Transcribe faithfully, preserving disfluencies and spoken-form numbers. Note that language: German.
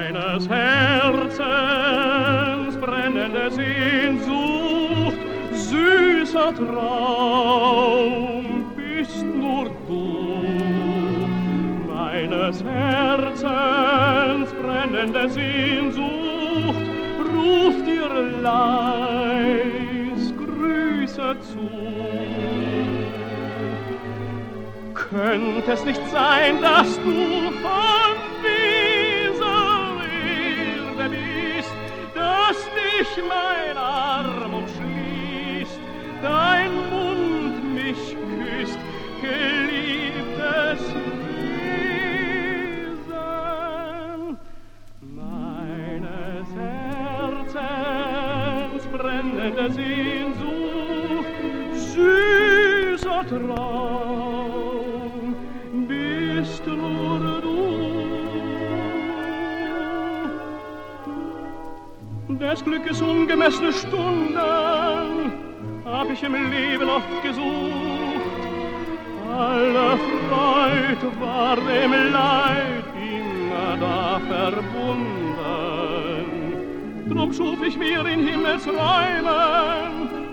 meines Herzens brennende Sehnsucht, süßer Traum bist nur du. Meines Herzens brennende Sehnsucht ruft dir leis Grüße zu. Könnte es nicht sein, dass du von dieser Erde bist, dass dich mein Arm umschließt, dein Mund mich küsst, geliebtes Wesen, meines Herzens brennende Sehnsucht, süßer Traum, bist nur du. Des Glückes ungemessene Stunden hab ich im Leben oft gesucht. Alle Freud war dem Leid immer da verbunden. Drum schuf ich mir in Himmelsräumen